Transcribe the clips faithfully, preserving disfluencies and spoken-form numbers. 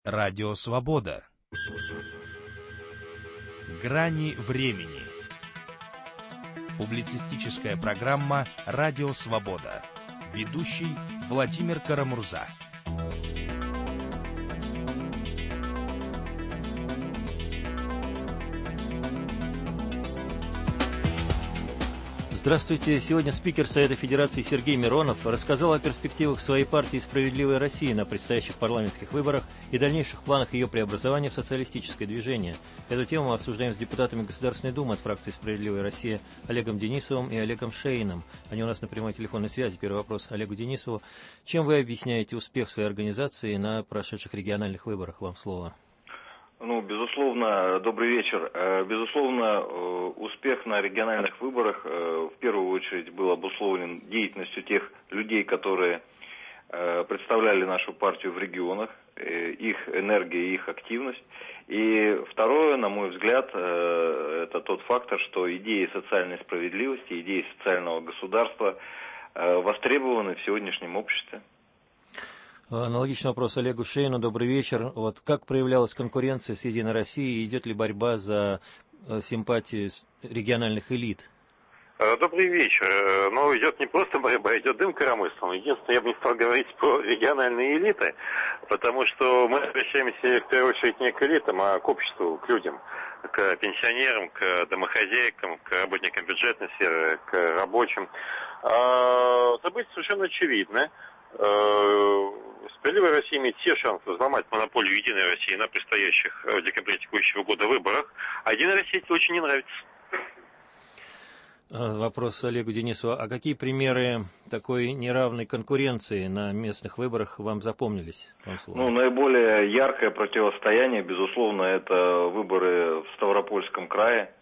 Радио Свобода. Грани времени. Публицистическая программа «Радио Свобода». Ведущий Владимир Карамурза. Здравствуйте. Сегодня спикер Совета Федерации Сергей Миронов рассказал о перспективах своей партии «Справедливая Россия» на предстоящих парламентских выборах и дальнейших планах ее преобразования в социалистическое движение. Эту тему мы обсуждаем с депутатами Государственной Думы от фракции «Справедливая Россия» Олегом Денисовым и Олегом Шейиным. Они у нас на прямой телефонной связи. Первый вопрос Олегу Денисову. Чем вы объясняете успех своей организации на прошедших региональных выборах? Вам слово. Ну, безусловно, добрый вечер. Безусловно, успех на региональных выборах в первую очередь был обусловлен деятельностью тех людей, которые представляли нашу партию в регионах, их энергия и их активность. И второе, на мой взгляд, это тот фактор, что идеи социальной справедливости, идеи социального государства востребованы в сегодняшнем обществе. Аналогичный вопрос Олегу Шейину. Добрый вечер. Вот как проявлялась конкуренция с «Единой Россией» и идет ли борьба за симпатии региональных элит? Добрый вечер. Но идет не просто борьба, идет дым коромыслом. Единственное, я бы не стал говорить про региональные элиты, потому что мы обращаемся в первую очередь не к элитам, а к обществу, к людям, к пенсионерам, к домохозяйкам, к работникам бюджетной сферы, к рабочим. События совершенно очевидны. «Справедливая Россия» имеет все шансы взломать монополию «Единой России» на предстоящих в декабре текущего года выборах, а «Единой России» это очень не нравится. Вопрос Олегу Денисову. А какие примеры такой неравной конкуренции на местных выборах вам запомнились? Вам слово. Ну, наиболее яркое противостояние, безусловно, это выборы в Ставропольском крае.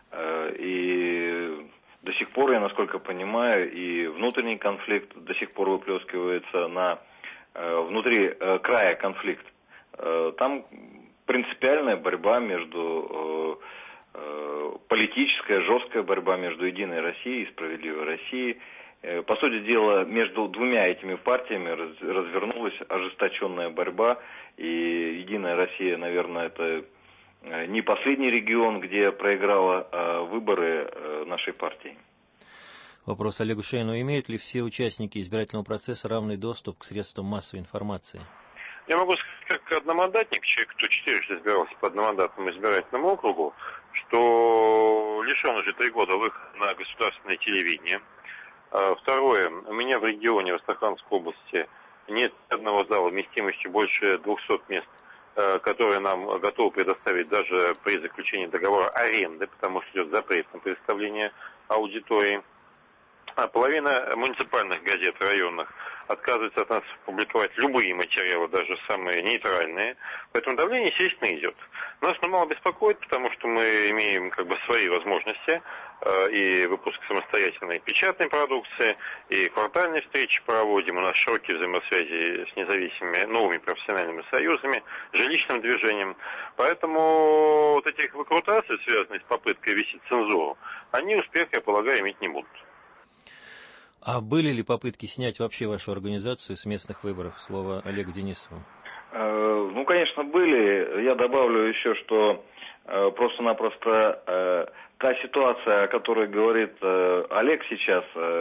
И до сих пор, я насколько понимаю, и внутренний конфликт до сих пор выплескивается на внутри края конфликт. Там принципиальная борьба между, политическая, жесткая борьба между «Единой Россией» и «Справедливой Россией». По сути дела, между двумя этими партиями развернулась ожесточенная борьба, и «Единая Россия», наверное, это не последний регион, где проиграла выборы нашей партии. Вопрос Олегу Шейину. Имеют ли все участники избирательного процесса равный доступ к средствам массовой информации? Я могу сказать, как одномандатник, человек, кто четырежды избирался по одномандатному избирательному округу, что лишен уже три года выхода на государственное телевидение. Второе. У меня в регионе, в Астраханской области, нет одного зала вместимостью больше двухсот мест, которые нам готовы предоставить даже при заключении договора аренды, потому что идет запрет на предоставление аудитории. А половина муниципальных газет районных отказывается от нас публиковать любые материалы, даже самые нейтральные. Поэтому давление, естественно, идет. Нас мало беспокоит, потому что мы имеем как бы свои возможности э, и выпуск самостоятельной печатной продукции, и квартальные встречи проводим. У нас широкие взаимосвязи с независимыми новыми профессиональными союзами, жилищным движением. Поэтому вот этих выкрутасов, связанных с попыткой вести цензуру, они успех, я полагаю, иметь не будут. А были ли попытки снять вообще вашу организацию с местных выборов? Слово Олегу Денисову. Ну, конечно, были. Я добавлю еще, что просто-напросто та ситуация, о которой говорит Олег сейчас,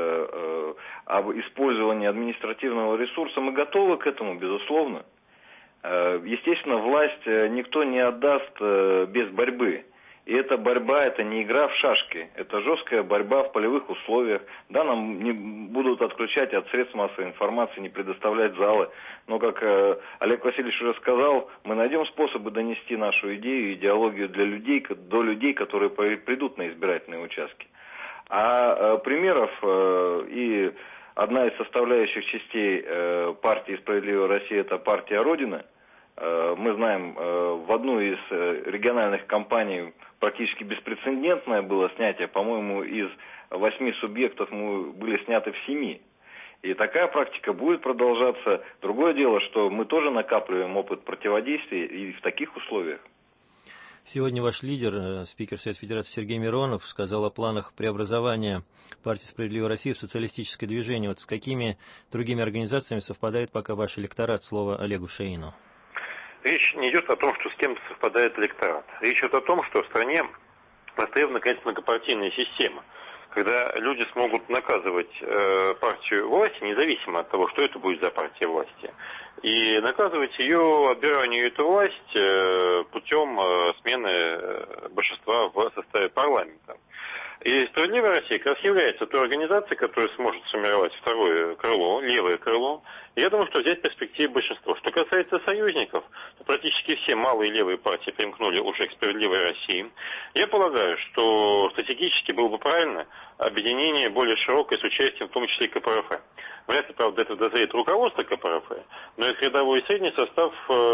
об использовании административного ресурса, мы готовы к этому, безусловно. Естественно, власть никто не отдаст без борьбы. И эта борьба, это не игра в шашки, это жесткая борьба в полевых условиях. Да, нам не будут отключать от средств массовой информации, не предоставлять залы. Но, как э, Олег Васильевич уже сказал, мы найдем способы донести нашу идею, идеологию для людей, до людей, которые придут на избирательные участки. А э, примеров э, и одна из составляющих частей э, партии «Справедливая Россия» – это партия «Родина». Мы знаем, в одну из региональных кампаний практически беспрецедентное было снятие, по-моему, из восьми субъектов мы были сняты в семи. И такая практика будет продолжаться. Другое дело, что мы тоже накапливаем опыт противодействия и в таких условиях. Сегодня ваш лидер, спикер Совета Федерации Сергей Миронов, сказал о планах преобразования партии «Справедливая Россия» в социалистическое движение. Вот с какими другими организациями совпадает пока ваш электорат? Слово Олегу Шейину. Речь не идет о том, что с кем-то совпадает электорат. Речь идет о том, что в стране востребована, наконец, многопартийная система, когда люди смогут наказывать э, партию власти, независимо от того, что это будет за партия власти, и наказывать ее, отбиранию эту власть э, путем э, смены э, большинства в составе парламента. И «Справедливая Россия» как раз является той организацией, которая сможет сформировать второе крыло, левое крыло. И я думаю, что взять в перспективе большинство. Что касается союзников, то практически все малые левые партии примкнули уже к «Справедливой России». Я полагаю, что стратегически было бы правильно объединение более широкое с участием в том числе и ка пэ эр эф. Вряд ли, правда, это дозреет руководство ка пэ эр эф, но их рядовой и средний состав,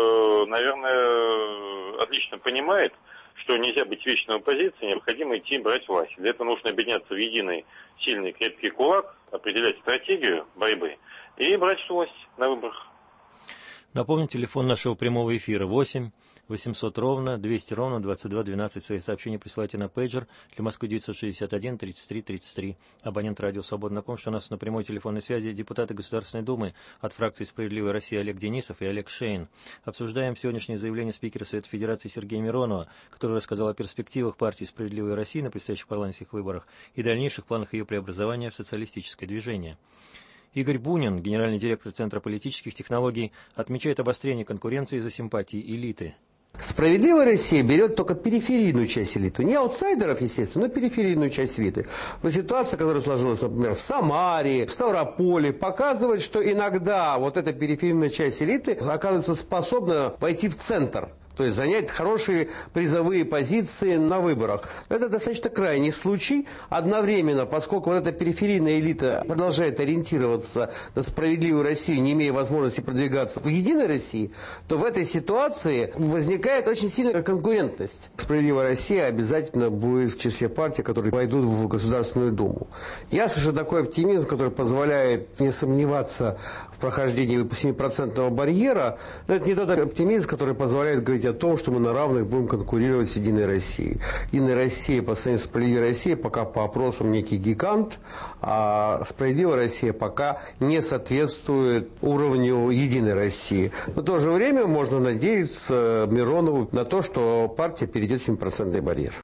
наверное, отлично понимает, что нельзя быть вечной оппозицией, необходимо идти и брать власть. Для этого нужно объединяться в единый, сильный, крепкий кулак, определять стратегию борьбы и брать власть на выборах. Напомню, телефон нашего прямого эфира восемь восемьсот ровно двести ровно двадцать два двенадцать. Свои сообщения присылайте на пейджер для Москвы девятьсот шестьдесят один тридцать три тридцать три. Абонент радио «Свобода». Напомню, что у нас на прямой телефонной связи депутаты Государственной Думы от фракции «Справедливая Россия» Олег Денисов и Олег Шейн. Обсуждаем сегодняшнее заявление спикера Совета Федерации Сергея Миронова, который рассказал о перспективах партии «Справедливая Россия» на предстоящих парламентских выборах и дальнейших планах ее преобразования в социалистическое движение. Игорь Бунин, генеральный директор Центра политических технологий, отмечает обострение конкуренции за симпатии элиты. «Справедливая Россия» берет только периферийную часть элиты. Не аутсайдеров, естественно, но периферийную часть элиты. Но ситуация, которая сложилась, например, в Самаре, в Ставрополе, показывает, что иногда вот эта периферийная часть элиты оказывается способна войти в центр. То есть занять хорошие призовые позиции на выборах. Это достаточно крайний случай. Одновременно, поскольку вот эта периферийная элита продолжает ориентироваться на «Справедливую Россию», не имея возможности продвигаться в «Единой России», то в этой ситуации возникает очень сильная конкурентность. «Справедливая Россия» обязательно будет в числе партий, которые войдут в Государственную Думу. Я слышу такой оптимизм, который позволяет не сомневаться в прохождении семипроцентного барьера. Но это не тот оптимизм, который позволяет говорить о том, что мы на равных будем конкурировать с «Единой Россией». «Единая Россия» по сравнению с «Справедливой Россией» пока по опросам некий гигант, а «Справедливая Россия» пока не соответствует уровню «Единой России». Но в то же время можно надеяться Миронову на то, что партия перейдет в семипроцентный барьер.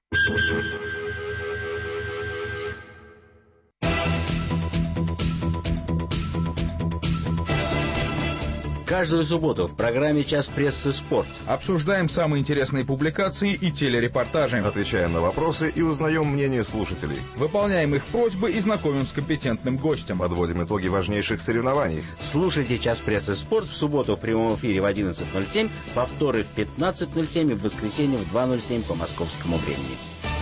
Каждую субботу в программе «Час прессы. Спорт» обсуждаем самые интересные публикации и телерепортажи. Отвечаем на вопросы и узнаем мнение слушателей. Выполняем их просьбы и знакомим с компетентным гостем. Подводим итоги важнейших соревнований. Слушайте «Час прессы. Спорт» в субботу в прямом эфире в одиннадцать ноль семь, повторы в пятнадцать ноль семь и в воскресенье в два ноль семь по московскому времени.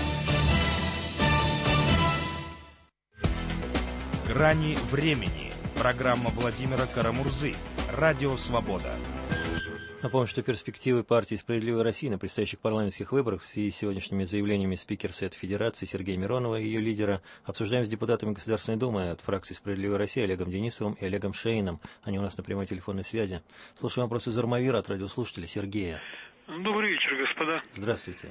«Грани времени». Программа Владимира Карамурзы. Радио «Свобода». Напомню, что перспективы партии «Справедливая Россия» на предстоящих парламентских выборах в связи с сегодняшними заявлениями спикера Совета Федерации Сергея Миронова и ее лидера обсуждаем с депутатами Государственной Думы от фракции «Справедливая Россия» Олегом Денисовым и Олегом Шейном. Они у нас на прямой телефонной связи. Слушаем вопросы из Армавира от радиослушателя Сергея. Добрый вечер, господа. Здравствуйте.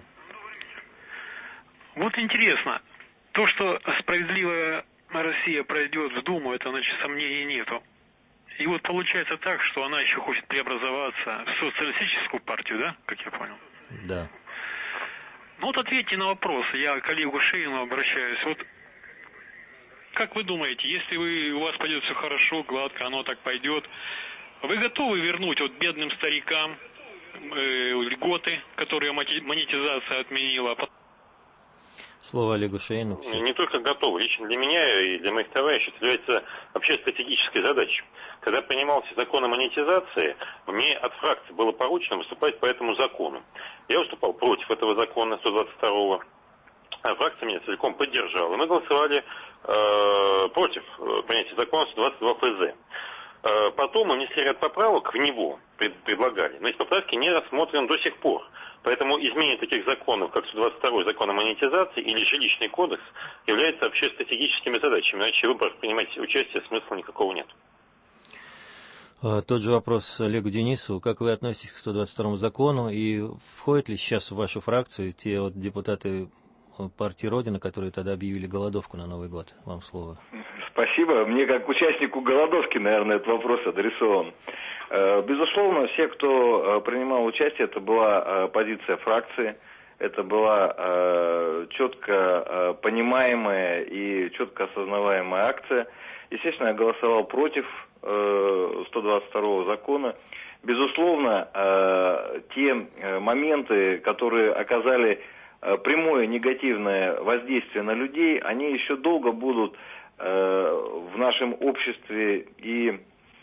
Вот интересно, то, что «Справедливая Россия» пройдет в Думу, это, значит, сомнений нету. И вот получается так, что она еще хочет преобразоваться в социалистическую партию, да, как я понял? Да. Ну вот ответьте на вопрос, я к коллегу Шейну обращаюсь. Вот как вы думаете, если вы, у вас пойдет все хорошо, гладко, оно так пойдет, вы готовы вернуть вот бедным старикам э, льготы, которые монетизация отменила? Слово Олегу Шейну. Не только готовы. Лично для меня и для моих товарищей это является вообще стратегической задачей. Когда принимался закон о монетизации, мне от фракции было поручено выступать по этому закону. Я выступал против этого закона сто двадцать второго, а фракция меня целиком поддержала. Мы голосовали э, против принятия закона сто двадцать два эф зэ. Э, потом мы внесли ряд поправок в него, пред, предлагали, но эти поправки не рассмотрены до сих пор. Поэтому изменение таких законов, как сто двадцать второй закон о монетизации или жилищный кодекс, является вообще стратегическими задачами. Иначе в выборах принимать участие смысла никакого нет. Тот же вопрос Олегу Денисову. Как вы относитесь к сто двадцать второму закону и входят ли сейчас в вашу фракцию те вот депутаты партии Родина, которые тогда объявили голодовку на Новый год? Вам слово. Спасибо. Мне как участнику голодовки, наверное, этот вопрос адресован. Безусловно, все, кто принимал участие, это была позиция фракции, это была четко понимаемая и четко осознаваемая акция. Естественно, я голосовал против сто двадцать второго закона. Безусловно, те моменты, которые оказали прямое негативное воздействие на людей, они еще долго будут в нашем обществе и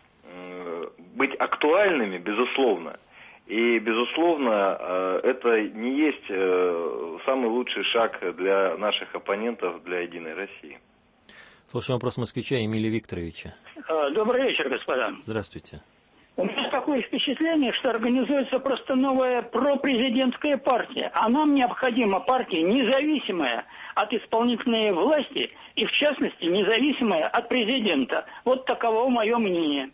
быть актуальными, безусловно. И, безусловно, это не есть самый лучший шаг для наших оппонентов, для «Единой России». Слушаем вопрос москвича Эмилия Викторовича. Добрый вечер, господа. Здравствуйте. У меня такое впечатление, что организуется просто новая пропрезидентская партия. А нам необходима партия независимая от исполнительной власти и, в частности, независимая от президента. Вот таково мое мнение.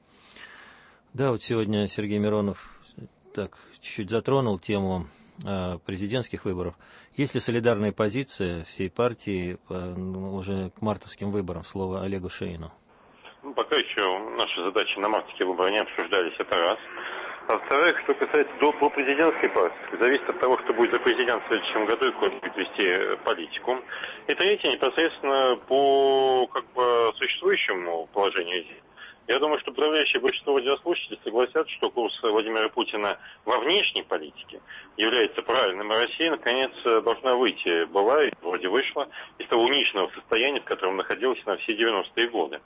Да, вот сегодня Сергей Миронов так чуть-чуть затронул тему э, президентских выборов. Есть ли солидарная позиция всей партии э, уже к мартовским выборам? Слово Олегу Шейну. Ну, пока еще наши задачи на мартовские выборы не обсуждались, это раз. А во-вторых, что касается до по президентской партии, зависит от того, кто будет за президент в следующем году и кто будет вести политику. И третье, непосредственно по как бы существующему положению. Я думаю, что подавляющее большинство радиослушателей согласятся, что курс Владимира Путина во внешней политике является правильным, и Россия, наконец, должна выйти, была и вроде вышла, из того униженного состояния, в котором находилась на все девяностые годы.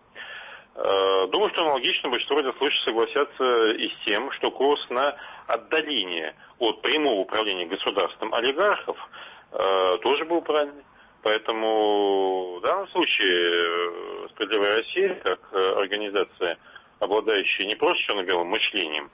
Думаю, что аналогично большинство радиослушателей согласятся и с тем, что курс на отдаление от прямого управления государством олигархов тоже был правильный. Поэтому в данном случае «Справедливая Россия», как организация, обладающая не просто черно-белым мышлением,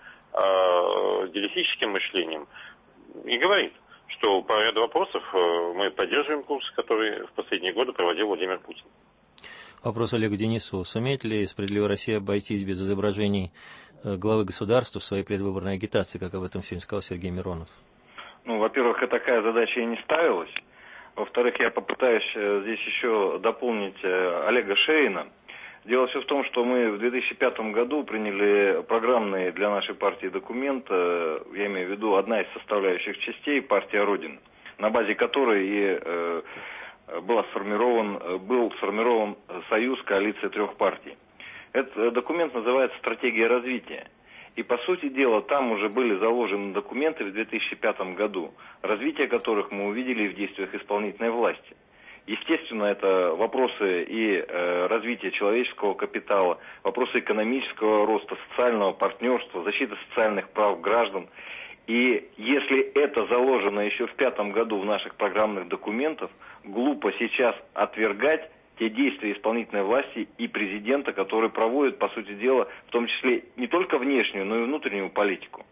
а диалектическим мышлением, и говорит, что по ряду вопросов мы поддерживаем курс, который в последние годы проводил Владимир Путин. Вопрос Олегу Денисову. Сумеет ли «Справедливая Россия» обойтись без изображений главы государства в своей предвыборной агитации, как об этом сегодня сказал Сергей Миронов? Ну, во-первых, такая задача и не ставилась. Во-вторых, я попытаюсь здесь еще дополнить Олега Шейна. Дело все в том, что мы в две тысячи пятом году приняли программный для нашей партии документ, я имею в виду одна из составляющих частей «Партия Родина», на базе которой и э, был сформирован, был сформирован союз, коалиция трех партий. Этот документ называется «Стратегия развития». И, по сути дела, там уже были заложены документы в две тысячи пятом году, развитие которых мы увидели в действиях исполнительной власти. Естественно, это вопросы и э, развития человеческого капитала, вопросы экономического роста, социального партнерства, защиты социальных прав граждан. И если это заложено еще в пятом году в наших программных документах, глупо сейчас отвергать те действия исполнительной власти и президента, которые проводят, по сути дела, в том числе не только внешнюю, но и внутреннюю политику.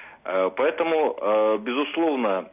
Поэтому, безусловно,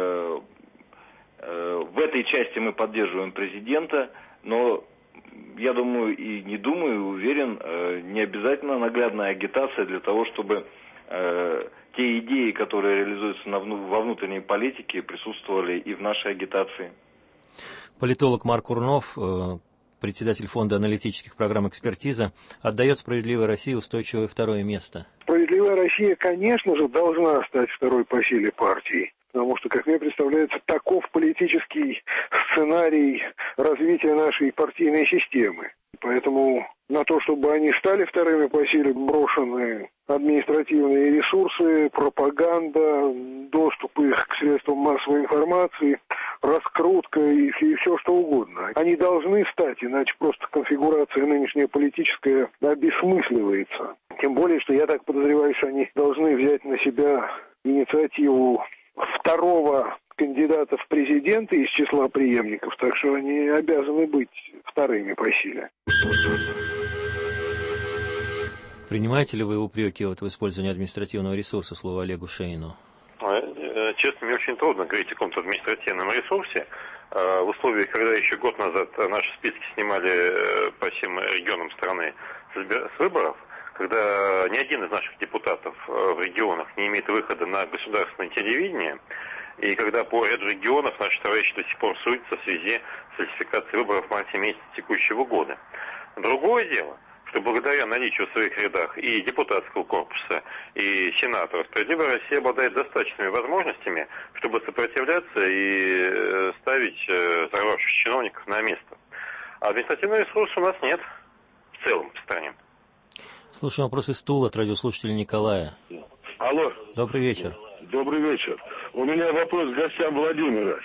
в этой части мы поддерживаем президента, но я думаю и не думаю, и уверен, не обязательно наглядная агитация для того, чтобы те идеи, которые реализуются во внутренней политике, присутствовали и в нашей агитации. Политолог Марк Курнов, председатель фонда аналитических программ «Экспертиза», отдает «Справедливой России» устойчивое второе место. «Справедливая Россия», конечно же, должна стать второй по силе партией. Потому что, как мне представляется, таков политический сценарий развития нашей партийной системы. Поэтому на то, чтобы они стали вторыми по силе, брошены административные ресурсы, пропаганда, доступ их к средствам массовой информации, раскрутка и, и все что угодно. Они должны стать, иначе просто конфигурация нынешняя политическая обесмысливается. Тем более, что я так подозреваю, что они должны взять на себя инициативу второго кандидата в президенты из числа преемников, так что они обязаны быть вторыми по силе. Принимаете ли вы упреки вот в использовании административного ресурса, слово Олегу Шейну? Честно, мне очень трудно говорить о каком-то административном ресурсе. В условиях, когда еще год назад наши списки снимали по всем регионам страны с выборов, когда ни один из наших депутатов в регионах не имеет выхода на государственное телевидение, и когда по ряду регионов наши товарищи до сих пор судятся в связи с фальсификацией выборов в марте месяце текущего года. Другое дело, что благодаря наличию в своих рядах и депутатского корпуса, и сенаторов, «Справедливая Россия» обладает достаточными возможностями, чтобы сопротивляться и ставить взорвавшихся чиновников на место. А административного ресурса у нас нет в целом в стране. Слушаем вопрос из Тула от радиослушателя Николая. Алло. Добрый вечер. Добрый вечер. У меня вопрос к гостям Владимира.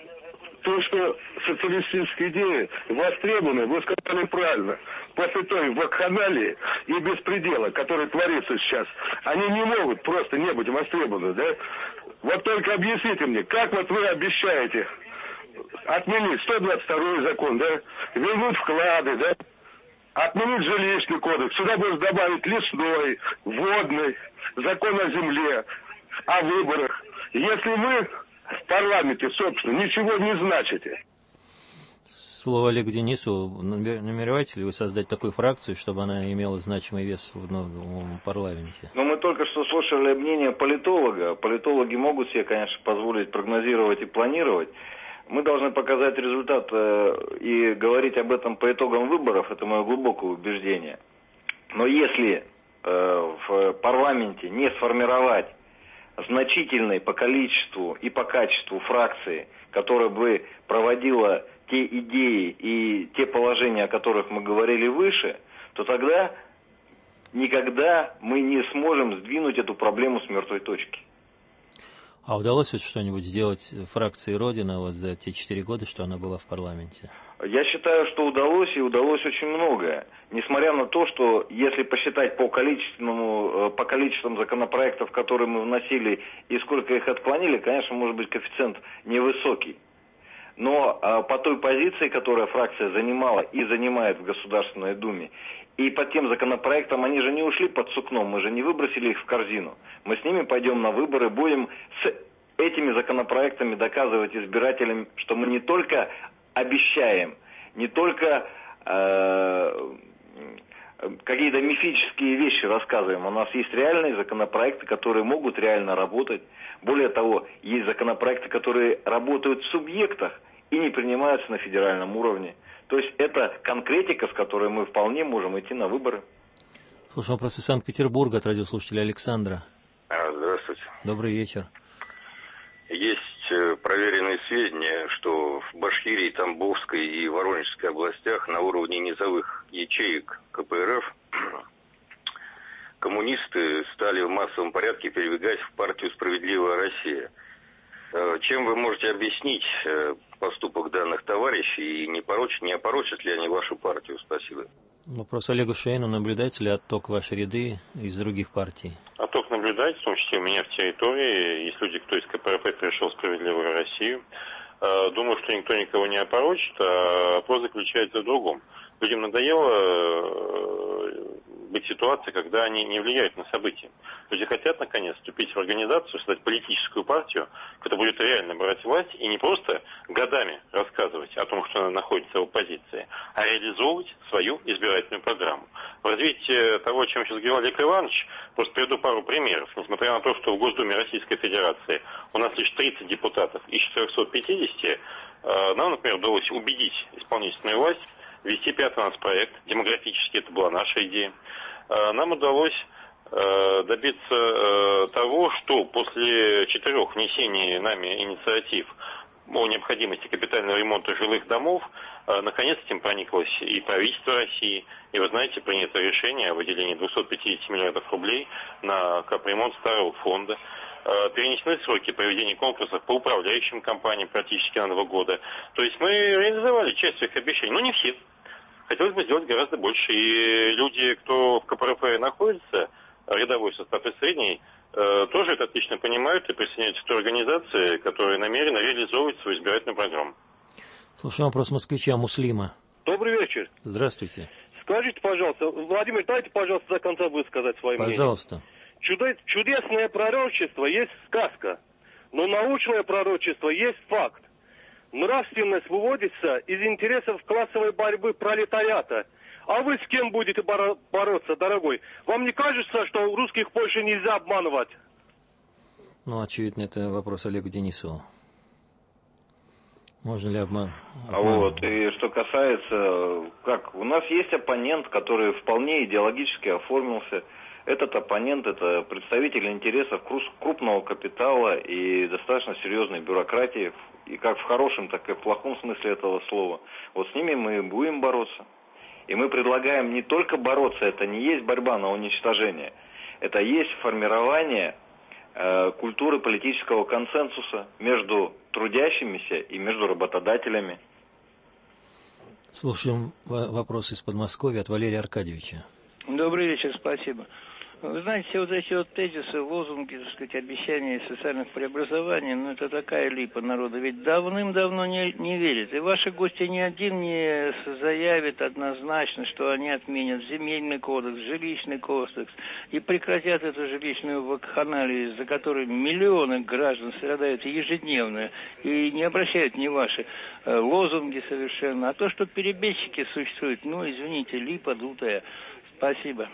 То, что социалистические идеи востребованы, вы сказали правильно. После той вакханалии и беспредела, который творится сейчас, они не могут просто не быть востребованы, да? Вот только объясните мне, как вот вы обещаете отменить сто двадцать второй закон, да? Вернуть вклады, да? Отменить жилищный кодекс, сюда будут добавить лесной, водный, закон о земле, о выборах. Если вы в парламенте, собственно, ничего не значите. Слово Олегу Денисову. Намереваете ли вы создать такую фракцию, чтобы она имела значимый вес в новом парламенте? Ну, мы только что слушали мнение политолога. Политологи могут себе, конечно, позволить прогнозировать и планировать. Мы должны показать результат э, и говорить об этом по итогам выборов, это мое глубокое убеждение. Но если э, в парламенте не сформировать значительной по количеству и по качеству фракции, которая бы проводила те идеи и те положения, о которых мы говорили выше, то тогда никогда мы не сможем сдвинуть эту проблему с мертвой точки. А удалось вот что-нибудь сделать фракции Родина вот за те четыре года, что она была в парламенте? Я считаю, что удалось, и удалось очень многое. Несмотря на то, что если посчитать по количественному, по количествам законопроектов, которые мы вносили, и сколько их отклонили, конечно, может быть, коэффициент невысокий. Но а, по той позиции, которую фракция занимала и занимает в Государственной Думе, и по тем законопроектам, они же не ушли под сукном, мы же не выбросили их в корзину. Мы с ними пойдем на выборы, будем с этими законопроектами доказывать избирателям, что мы не только обещаем, не только э, какие-то мифические вещи рассказываем. У нас есть реальные законопроекты, которые могут реально работать. Более того, есть законопроекты, которые работают в субъектах и не принимаются на федеральном уровне. То есть это конкретика, с которой мы вполне можем идти на выборы. Слушай, вопрос из Санкт-Петербурга от радиослушателя Александра. Здравствуйте. Добрый вечер. Есть проверенные сведения, что в Башкирии, Тамбовской и Воронежской областях на уровне низовых ячеек ка пэ эр эф коммунисты стали в массовом порядке передвигать в партию «Справедливая Россия». Чем вы можете объяснить поступок данных товарищей и не, порочат, не опорочат ли они вашу партию? Спасибо. Вопрос Олегу Шейну. Наблюдаете ли отток в ваши ряды из других партий? Отток наблюдается, в том числе у меня в территории. Есть люди, кто из ка пэ эр пэ перешел в «Справедливую Россию». Думаю, что никто никого не опорочит, а вопрос заключается в другом. Людям надоело быть в ситуации, когда они не влияют на события. Люди хотят, наконец, вступить в организацию, создать политическую партию, которая будет реально брать власть и не просто годами рассказывать о том, что она находится в оппозиции, а реализовывать свою избирательную программу. В развитии того, о чем сейчас говорил Олег Иванович, просто приведу пару примеров. Несмотря на то, что в Госдуме Российской Федерации у нас лишь тридцать депутатов из четырехсот пятидесяти, нам, например, удалось убедить исполнительную власть ввести пятый нацпроект. Демографически это была наша идея. Нам удалось добиться того, что после четырех внесений нами инициатив о необходимости капитального ремонта жилых домов, наконец этим прониклось и правительство России. И вы знаете, принято решение о выделении двухсот пятидесяти миллиардов рублей на капремонт старого фонда. Перенесены сроки проведения конкурсов по управляющим компаниям практически на два года. То есть мы реализовали часть своих обещаний, но не все. Хотелось бы сделать гораздо больше. И люди, кто в ка пэ эр пэ находится, рядовой состав и средний, тоже это отлично понимают и присоединяются к той организации, которая намерена реализовывать свою избирательную программу. Слушаем вопрос москвича Муслима. Добрый вечер. Здравствуйте. Скажите, пожалуйста, Владимир, дайте, пожалуйста, до конца высказать свое мнение. Пожалуйста. Чудо- чудесное пророчество есть сказка, но научное пророчество есть факт. Нравственность выводится из интересов классовой борьбы пролетариата. А вы с кем будете боро- бороться, дорогой? Вам не кажется, что русских больше нельзя обманывать? Ну, очевидно, это вопрос Олегу Денисову. Можно ли обман? обман? Вот. И что касается, как у нас есть оппонент, который вполне идеологически оформился. Этот оппонент – это представитель интересов крупного капитала и достаточно серьезной бюрократии, и как в хорошем, так и в плохом смысле этого слова. Вот с ними мы будем бороться. И мы предлагаем не только бороться, это не есть борьба на уничтожение, это есть формирование э, культуры политического консенсуса между трудящимися и между работодателями. Слушаем вопрос из Подмосковья от Валерия Аркадьевича. Добрый вечер, спасибо. Вы знаете, все вот эти вот тезисы, лозунги, так сказать, обещания социальных преобразований, ну это такая липа народа, ведь давным-давно не, не верит. И ваши гости ни один не заявит однозначно, что они отменят земельный кодекс, жилищный кодекс и прекратят эту жилищную вакханалию, за которой миллионы граждан страдают ежедневно и не обращают ни ваши э, лозунги совершенно. А то, что перебежчики существуют, ну извините, липа дутая. Спасибо.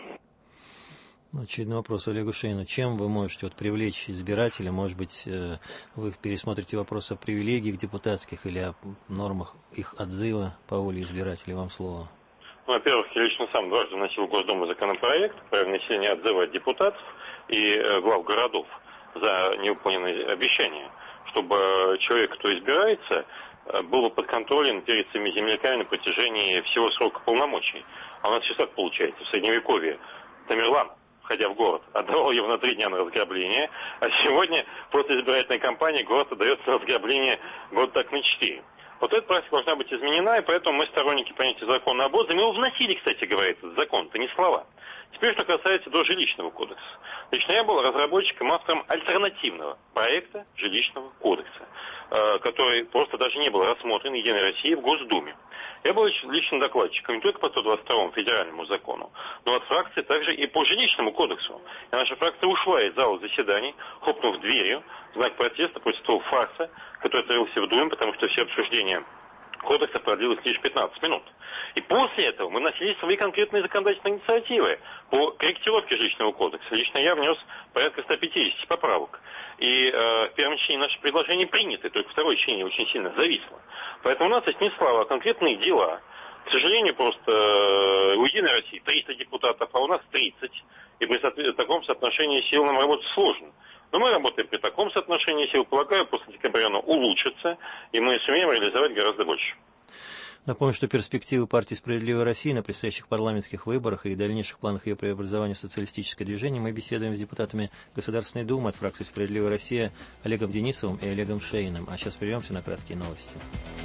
Очередной вопрос Олегу Шейну. Чем вы можете вот привлечь избирателя? Может быть, вы пересмотрите вопрос о привилегиях депутатских или о нормах их отзыва по воле избирателей? Вам слово. Ну, во-первых, я лично сам дважды вносил в Госдуму законопроект про внесение отзыва от депутатов и глав городов за невыполненные обещания, чтобы человек, кто избирается, был подконтролен перед своими земляками на протяжении всего срока полномочий. А у нас сейчас так получается, в Средневековье Тамерлан, входя в город, отдавал его на три дня на разграбление, а сегодня после избирательной кампании город отдается на разграбление год так на четыре. Вот эта практика должна быть изменена, и поэтому мы сторонники принятия закона об отзыве. Мы его вносили, кстати говоря, этот закон, это не слова. Теперь, что касается до жилищного кодекса. Лично я был разработчиком, автором альтернативного проекта жилищного кодекса, который просто даже не был рассмотрен Единой Россией в Госдуме. Я был личным докладчиком не только по сто двадцать второму федеральному закону, но от фракции также и по жилищному кодексу. И наша фракция ушла из зала заседаний, хлопнув дверью в знак протеста против того фарса, который творился в Думе, потому что все обсуждения кодекса продлилось лишь пятнадцать минут. И после этого мы вносили свои конкретные законодательные инициативы по корректировке жилищного кодекса. Лично я внес порядка ста пятидесяти поправок. И э, в первом чтении наши предложения приняты, только второе чтение очень сильно зависло. Поэтому у нас есть не слова, а конкретные дела. К сожалению, просто э, у Единой России триста депутатов, а у нас тридцать. И при таком соотношении сил нам работать сложно. Но мы работаем при таком соотношении сил. Полагаю, после декабря оно улучшится, и мы сумеем реализовать гораздо больше. Напомню, что перспективы партии «Справедливая Россия» на предстоящих парламентских выборах и дальнейших планах ее преобразования в социалистическое движение мы беседуем с депутатами Государственной Думы от фракции «Справедливая Россия» Олегом Денисовым и Олегом Шейным. А сейчас прервемся на краткие новости.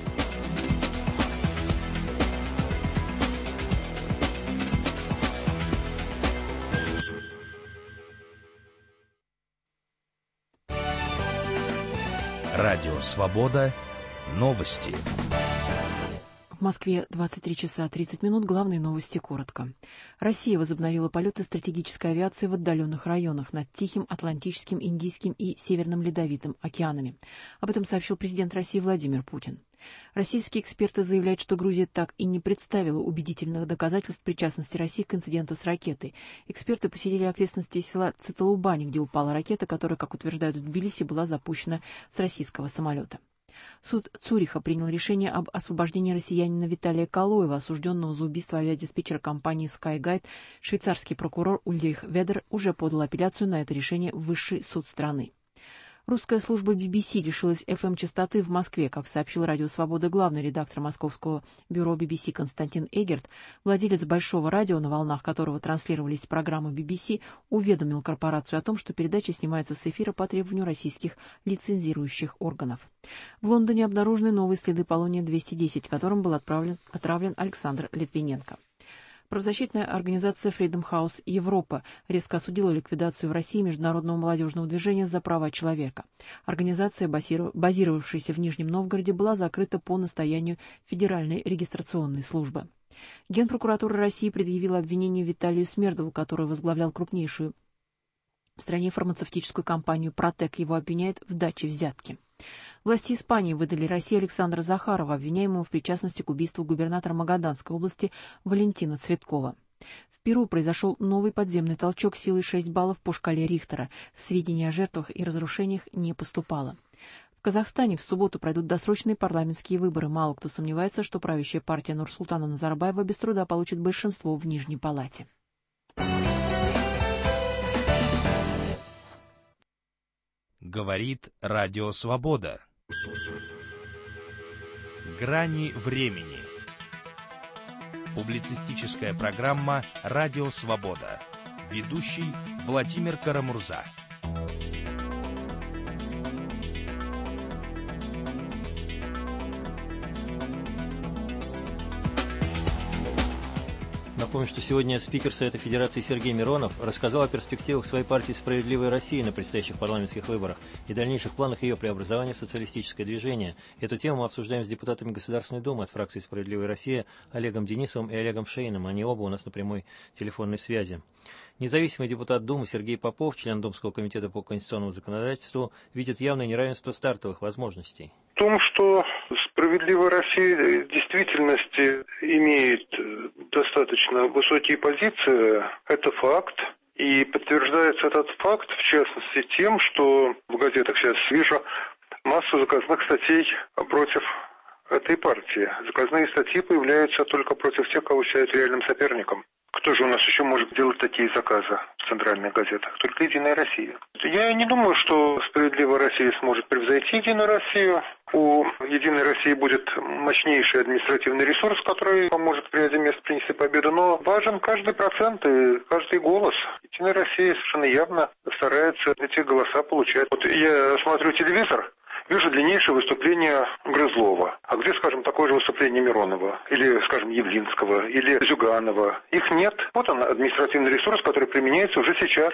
Радио «Свобода». Новости. В Москве двадцать три часа тридцать минут. Главные новости коротко. Россия возобновила полеты стратегической авиации в отдаленных районах над Тихим, Атлантическим, Индийским и Северным Ледовитым океанами. Об этом сообщил президент России Владимир Путин. Российские эксперты заявляют, что Грузия так и не представила убедительных доказательств причастности России к инциденту с ракетой. Эксперты посетили окрестности села Циталубани, где упала ракета, которая, как утверждают в Тбилиси, была запущена с российского самолета. Суд Цюриха принял решение об освобождении россиянина Виталия Калоева, осужденного за убийство авиадиспетчера компании SkyGuide. Швейцарский прокурор Ульрих Ведер уже подал апелляцию на это решение в высший суд страны. Русская служба би би си лишилась эф эм-частоты в Москве. Как сообщил Радио Свобода главный редактор московского бюро би би си Константин Эгерт, владелец большого радио, на волнах которого транслировались программы би би си, уведомил корпорацию о том, что передачи снимаются с эфира по требованию российских лицензирующих органов. В Лондоне обнаружены новые следы полония двести десять, которым был отправлен, отравлен Александр Литвиненко. Правозащитная организация Freedom House Европа резко осудила ликвидацию в России международного молодежного движения за права человека. Организация, базировавшаяся в Нижнем Новгороде, была закрыта по настоянию Федеральной регистрационной службы. Генпрокуратура России предъявила обвинение Виталию Смердову, который возглавлял крупнейшую в стране фармацевтическую компанию «Протек». Его обвиняют в даче взятки. Власти Испании выдали России Александра Захарова, обвиняемого в причастности к убийству губернатора Магаданской области Валентина Цветкова. В Перу произошел новый подземный толчок силой шесть баллов по шкале Рихтера. Сведений о жертвах и разрушениях не поступало. В Казахстане в субботу пройдут досрочные парламентские выборы. Мало кто сомневается, что правящая партия Нурсултана Назарбаева без труда получит большинство в Нижней палате. Говорит Радио Свобода. Грани времени. Публицистическая программа «Радио Свобода». Ведущий Владимир Карамурза. Напомню, что сегодня спикер Совета Федерации Сергей Миронов рассказал о перспективах своей партии «Справедливая Россия» на предстоящих парламентских выборах и дальнейших планах ее преобразования в социалистическое движение. Эту тему мы обсуждаем с депутатами Государственной Думы от фракции «Справедливая Россия» Олегом Денисовым и Олегом Шейном. Они оба у нас на прямой телефонной связи. Независимый депутат Думы Сергей Попов, член Думского комитета по конституционному законодательству, видит явное неравенство стартовых возможностей. В том, что «Справедливая Россия» в действительности имеет достаточно высокие позиции, это факт. И подтверждается этот факт, в частности, тем, что в газетах сейчас вижу массу заказных статей против этой партии. Заказные статьи появляются только против тех, кого считают реальным соперником. Кто же у нас еще может делать такие заказы в центральных газетах? Только «Единая Россия». Я не думаю, что «Справедливая Россия» сможет превзойти «Единую Россию». У «Единой России» будет мощнейший административный ресурс, который поможет в ряде мест принести победу. Но важен каждый процент и каждый голос. «Единая Россия» совершенно явно старается эти голоса получать. Вот я смотрю телевизор, вижу длиннейшее выступление Грызлова. А где, скажем, такое же выступление Миронова? Или, скажем, Явлинского? Или Зюганова? Их нет. Вот он, административный ресурс, который применяется уже сейчас.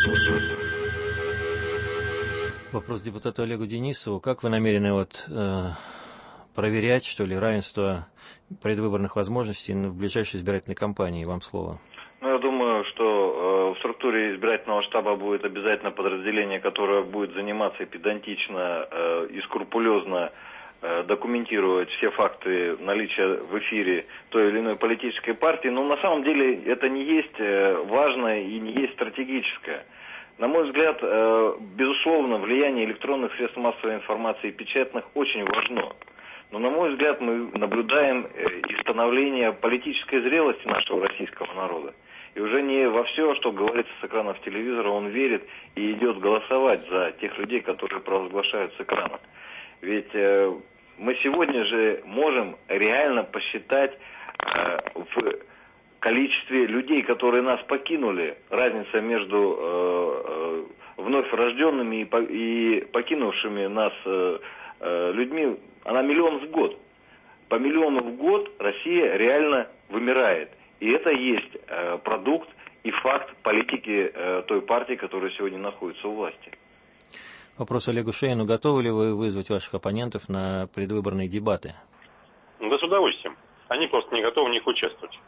Вопрос депутату Олегу Денисову. Как вы намерены вот, э, проверять, что ли, равенство предвыборных возможностей в ближайшей избирательной кампании? Вам слово. Ну, я думаю, что э, в структуре избирательного штаба будет обязательно подразделение, которое будет заниматься педантично э, и скрупулезно э, документировать все факты наличия в эфире той или иной политической партии. Но на самом деле это не есть э, важное и не есть стратегическое. На мой взгляд, э, безусловно, влияние электронных средств массовой информации и печатных очень важно. Но, на мой взгляд, мы наблюдаем и становление политической зрелости нашего российского народа. И уже не во все, что говорится с экранов телевизора, он верит и идет голосовать за тех людей, которые провозглашают с экрана. Ведь э, мы сегодня же можем реально посчитать э, в количестве людей, которые нас покинули, разница между э, э, вновь рожденными и, по, и покинувшими нас э, э, людьми, она миллион в год. По миллиону в год Россия реально вымирает. И это есть э, продукт и факт политики э, той партии, которая сегодня находится у власти. Вопрос Олегу Шейну. Готовы ли вы вызвать ваших оппонентов на предвыборные дебаты? Да с удовольствием. Они просто не готовы в них участвовать.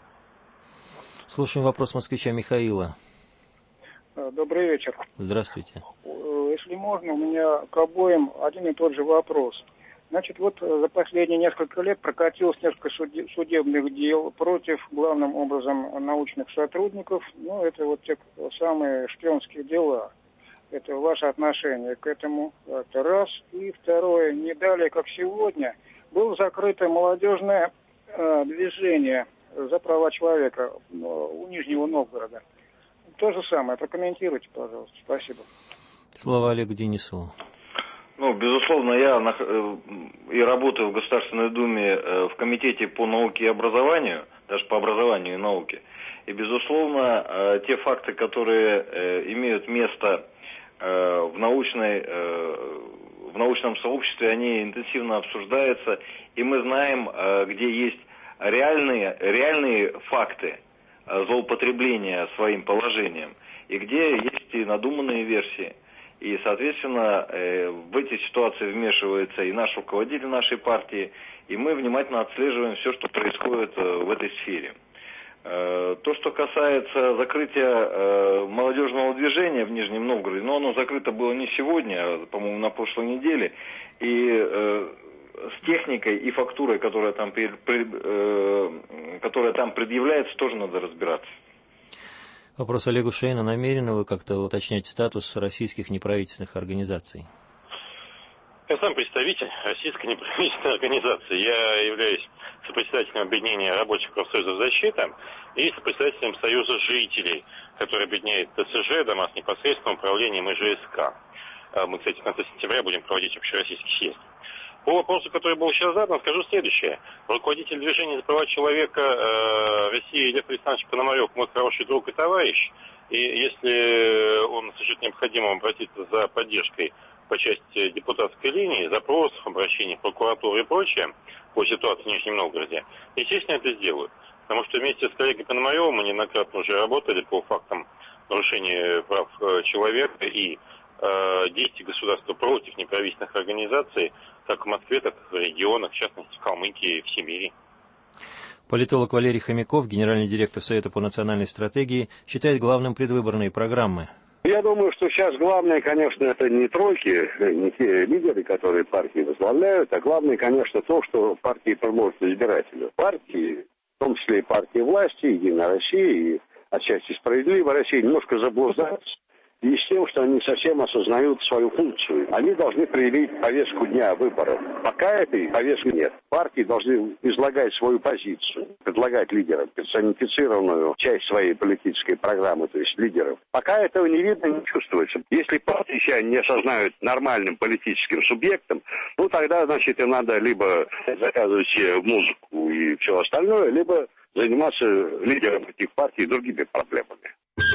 Слушаем вопрос москвича Михаила. Добрый вечер. Здравствуйте. Если можно, у меня к обоим один и тот же вопрос. Значит, вот за последние несколько лет прокатилось несколько судебных дел против, главным образом, научных сотрудников. Ну, это вот те самые шпионские дела. Это ваше отношение к этому. Это раз. И второе. Не далее, как сегодня, было закрыто молодежное э, движение за права человека у Нижнего Новгорода. То же самое. Прокомментируйте, пожалуйста. Спасибо. Слово Олегу Денисову. Ну, безусловно, я и работаю в Государственной Думе в Комитете по науке и образованию, даже по образованию и науке. И, безусловно, те факты, которые имеют место в, научной, в научном сообществе, они интенсивно обсуждаются. И мы знаем, где есть реальные, реальные факты злоупотребления своим положением, и где есть и надуманные версии. И, соответственно, в эти ситуации вмешивается и наш руководитель нашей партии, и мы внимательно отслеживаем все, что происходит в этой сфере. То, что касается закрытия молодежного движения в Нижнем Новгороде, но оно закрыто было не сегодня, а, по-моему, на прошлой неделе, и с техникой и фактурой, которая там, которая там предъявляется, тоже надо разбираться. Вопрос Олегу Шейну. Намерены вы как-то уточнять статус российских неправительственных организаций? Я сам представитель российской неправительственной организации. Я являюсь сопредседателем объединения рабочих профсоюзов защиты и сопредседателем Союза жителей, который объединяет ТСЖ, дома с непосредственным управлением и ЖСК. Мы, кстати, в конце сентября будем проводить общероссийский съезд. По вопросу, который был сейчас задан, скажу следующее. Руководитель движения за права человека э, России Лев Александрович Пономарев мой хороший друг и товарищ. И если он сочтет необходимым обратиться за поддержкой по части депутатской линии, запросов, обращений в прокуратуру и прочее по ситуации в Нижнем Новгороде, естественно, это сделают. Потому что вместе с коллегой Пономаревым мы неоднократно уже работали по фактам нарушения прав человека и э, действий государства против неправительственных организаций, как в Москве, так и в регионах, в частности в Калмыкии и в Сибири. Политолог Валерий Хомяков, генеральный директор Совета по национальной стратегии, считает главным предвыборные программы. Я думаю, что сейчас главное, конечно, это не тройки, не те лидеры, которые партии возглавляют, а главное, конечно, то, что партии предложат избирателю. Партии, в том числе и партии власти, Единая Россия и отчасти Справедливая Россия, немножко заблуждаются. И с тем, что они не совсем осознают свою функцию. Они должны проявить повестку дня выборов. Пока этой повестки нет. Партии должны излагать свою позицию, предлагать лидерам персонифицированную часть своей политической программы, то есть лидеров. Пока этого не видно, не чувствуется. Если партии себя не осознают нормальным политическим субъектом, ну тогда, значит, им надо либо заказывать себе музыку и все остальное, либо заниматься лидером этих партий другими проблемами.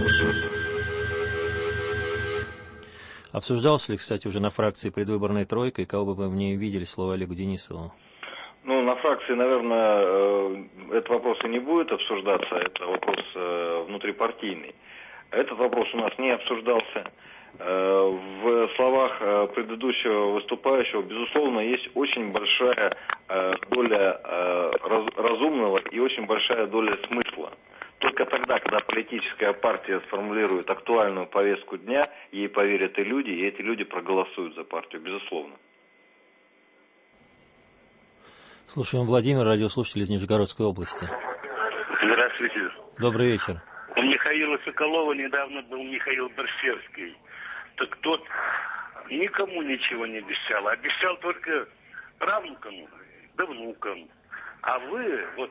Обсуждался ли, кстати, уже на фракции предвыборной тройка, и кого бы вы в ней видели, слово Олегу Денисову? Ну, на фракции, наверное, этот вопрос и не будет обсуждаться, это вопрос внутрипартийный. Этот вопрос у нас не обсуждался. В словах предыдущего выступающего, безусловно, есть очень большая доля разумного и очень большая доля смысла. Только тогда, когда политическая партия сформулирует актуальную повестку дня, ей поверят и люди, и эти люди проголосуют за партию, безусловно. Слушаем Владимир, радиослушатель из Нижегородской области. Здравствуйте. Добрый вечер. У Михаила Соколова недавно был Михаил Борщевский. Так тот никому ничего не обещал, обещал только правнукам да внукам. А вы, вот...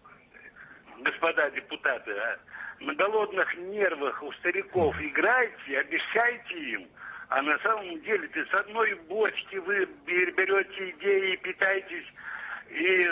Господа депутаты, а, на голодных нервах у стариков играете, обещайте им, а на самом деле ты с одной бочки вы берете идеи, питаетесь, и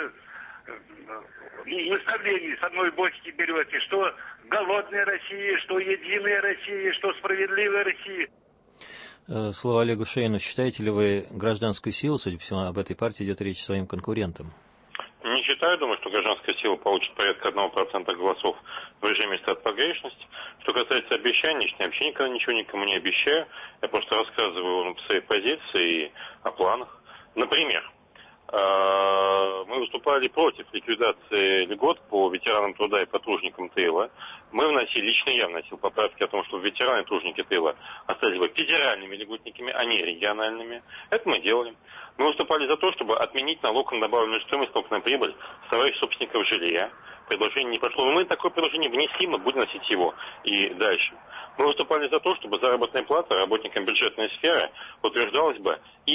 наставления с одной бочки берете, что голодная Россия, что единая Россия, что справедливая Россия. Слово Олегу Шейну. Считаете ли вы гражданскую силу, судя по всему, об этой партии идет речь своим конкурентам? Не считаю, думаю, что гражданская сила получит порядка одного процента голосов в режиме стат погрешности. Что касается обещаний, я вообще никогда ничего никому не обещаю. Я просто рассказываю о своей позиции и о планах. Например, мы выступали против ликвидации льгот по ветеранам труда и по тружникам тыла. Мы вносили, лично я вносил поправки о том, что ветераны и тружники тыла остались бы федеральными льготниками, а не региональными. Это мы делали. Мы выступали за то, чтобы отменить налог на добавленную стоимость, налог на прибыль с товарищ собственников жилья. Предложение не прошло, но мы такое предложение внесли, мы будем носить его и дальше. Мы выступали за то, чтобы заработная плата работникам бюджетной сферы утверждалась бы из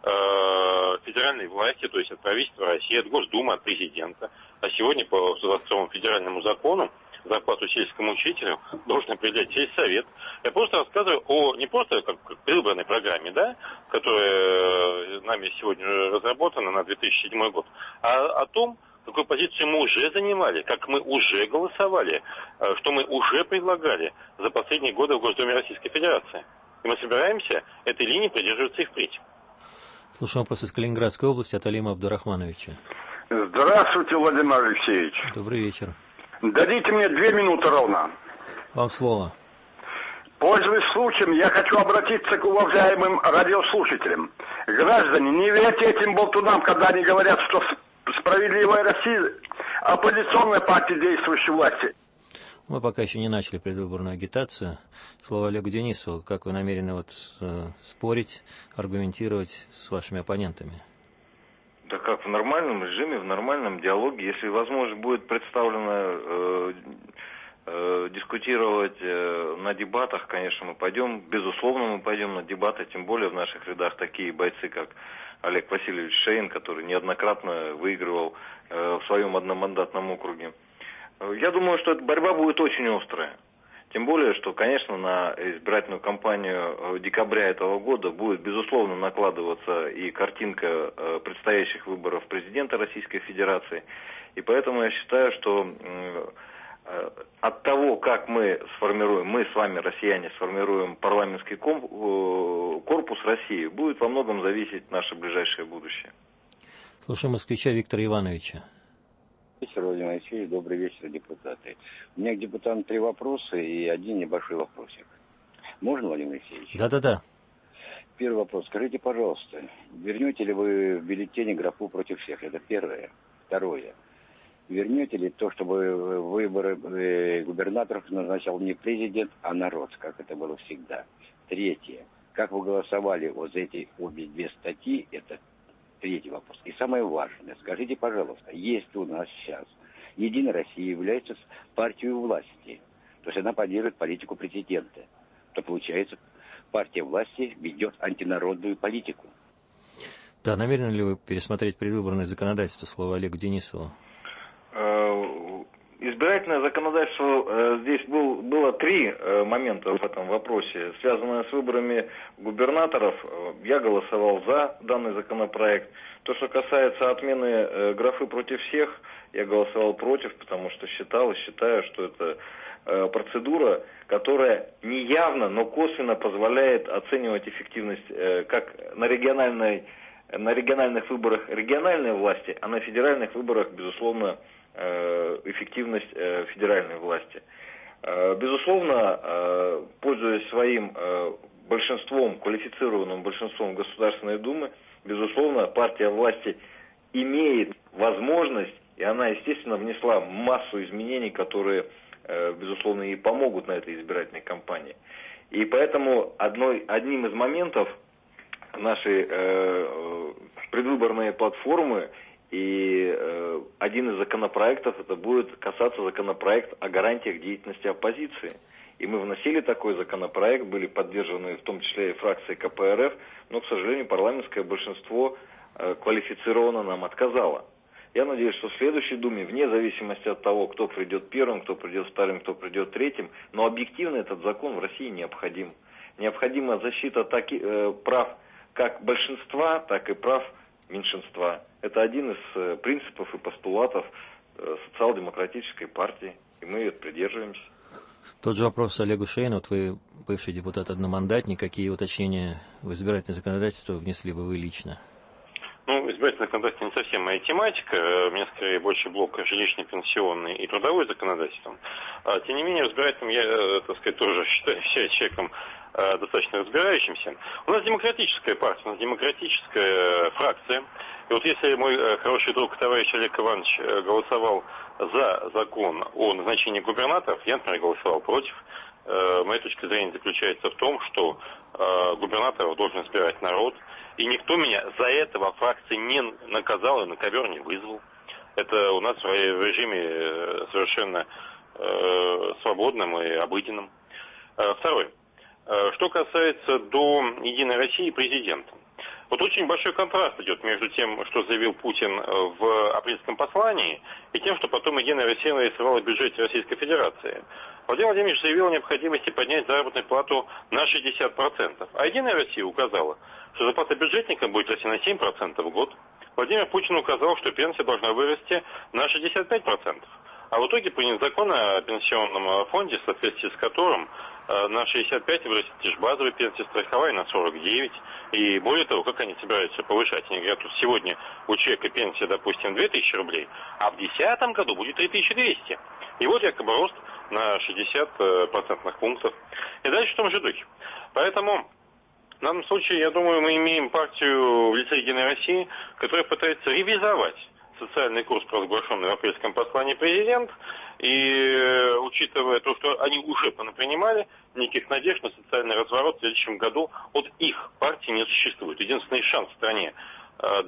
э, федеральной власти, то есть от правительства России, от Госдумы, от президента. А сегодня по двадцать второму федеральному закону зарплату сельскому учителю должен определять сельсовет. Я просто рассказываю о не просто как предвыборной программе, да, которая нами сегодня разработана на две тысячи седьмой год, а о том, какую позицию мы уже занимали, как мы уже голосовали, что мы уже предлагали за последние годы в Госдуме Российской Федерации. И мы собираемся этой линии придерживаться и впредь. Слушаем вопрос из Калининградской области от Алима Абдурахмановича. Здравствуйте, Владимир Алексеевич. Добрый вечер. Дадите мне две минуты ровно. Вам слово. Пользуясь случаем, я хочу обратиться к уважаемым радиослушателям. Граждане, не верьте этим болтунам, когда они говорят, что «Справедливая Россия» – оппозиционная партия действующей власти. Мы пока еще не начали предвыборную агитацию. Слово Олегу Денисову. Как вы намерены вот, э, спорить, аргументировать с вашими оппонентами? Да как, в нормальном режиме, в нормальном диалоге, если возможность будет представлена э, Э, дискутировать э, на дебатах, конечно, мы пойдем, безусловно, мы пойдем на дебаты, тем более в наших рядах такие бойцы, как Олег Васильевич Шейн, который неоднократно выигрывал э, в своем одномандатном округе. Э, я думаю, что эта борьба будет очень острая. Тем более, что, конечно, на избирательную кампанию декабря этого года будет, безусловно, накладываться и картинка э, предстоящих выборов президента Российской Федерации. И поэтому я считаю, что э, от того, как мы сформируем, мы с вами, россияне, сформируем парламентский корпус России, будет во многом зависеть наше ближайшее будущее. Слушаем москвича Виктора Ивановича. Вечер, Владимир Алексеевич, добрый вечер, депутаты. У меня к депутатам три вопроса и один небольшой вопросик. Можно, Владимир Алексеевич? Да-да-да. Первый вопрос. Скажите, пожалуйста, вернете ли вы в бюллетене графу против всех? Это первое. Второе. Вернете ли то, чтобы выборы губернаторов назначал не президент, а народ, как это было всегда? Третье. Как вы голосовали вот за эти обе две статьи? Это третий вопрос. И самое важное. Скажите, пожалуйста, если у нас сейчас Единая Россия является партией власти, то есть она поддерживает политику президента, то получается партия власти ведет антинародную политику. Да, намерены ли вы пересмотреть предвыборное законодательство? Слово Олегу Денисову. Избирательное законодательство, здесь был, было три момента в этом вопросе, связанные с выборами губернаторов. Я голосовал за данный законопроект. То, что касается отмены графы против всех, я голосовал против, потому что считал и считаю, что это процедура, которая неявно, но косвенно позволяет оценивать эффективность как на региональной, на региональных выборах региональной власти, а на федеральных выборах, безусловно, эффективность федеральной власти. Безусловно, пользуясь своим большинством, квалифицированным большинством Государственной Думы, безусловно, партия власти имеет возможность, и она, естественно, внесла массу изменений, которые, безусловно, ей помогут на этой избирательной кампании. И поэтому одной, одним из моментов нашей предвыборной платформы и э, один из законопроектов, это будет касаться законопроект о гарантиях деятельности оппозиции. И мы вносили такой законопроект, были поддержаны в том числе и фракцией ка пэ эр эф, но, к сожалению, парламентское большинство э, квалифицированно нам отказало. Я надеюсь, что в следующей Думе, вне зависимости от того, кто придет первым, кто придет вторым, кто придет третьим, но объективно этот закон в России необходим. Необходима защита таки, э, прав как большинства, так и прав меньшинства. Это один из принципов и постулатов социал-демократической партии, и мы ее придерживаемся. Тот же вопрос Олегу Шейну. Вот вы бывший депутат-одномандатник. Какие уточнения в избирательное законодательство внесли бы вы лично? Ну, избирательное законодательство не совсем моя тематика. У меня скорее больше блок жилищно-пенсионный и трудовой законодательством. Тем не менее, в избирательном я, так сказать, тоже считаю себя человеком достаточно разбирающимся. У нас демократическая партия, у нас демократическая фракция. И вот если мой хороший друг, товарищ Олег Иванович, голосовал за закон о назначении губернаторов, я, например, голосовал против. Моя точка зрения заключается в том, что губернаторов должен избирать народ. И никто меня за это во фракции не наказал и на ковер не вызвал. Это у нас в режиме совершенно э, свободном и обыденном. Второе. Что касается до Единой России президента. Вот очень большой контраст идет между тем, что заявил Путин в апрельском послании, и тем, что потом Единая Россия нарисовала в бюджете Российской Федерации. Владимир Владимирович заявил о необходимости поднять заработную плату на шестьдесят процентов. А Единая Россия указала, что зарплата бюджетника будет расти на семь процентов в год. Владимир Путин указал, что пенсия должна вырасти на шестьдесят пять процентов. А в итоге принят закон о пенсионном фонде, в соответствии с которым на шестьдесят пять вырастет лишь базовая пенсия, страховая на сорок девять. И более того, как они собираются повышать? Они говорят, тут сегодня у человека пенсия, допустим, две тысячи рублей, а в две тысячи десятом году будет три тысячи двести. И вот якобы рост на шестьдесят процентных пунктов. И дальше в том же духе. Поэтому в данном случае, я думаю, мы имеем партию в лице Единой России, которая пытается ревизовать социальный курс, провозглашенный в апрельском послании президент, и учитывая то, что они уже понапринимали, никаких надежд на социальный разворот в следующем году от их партии не существует. Единственный шанс в стране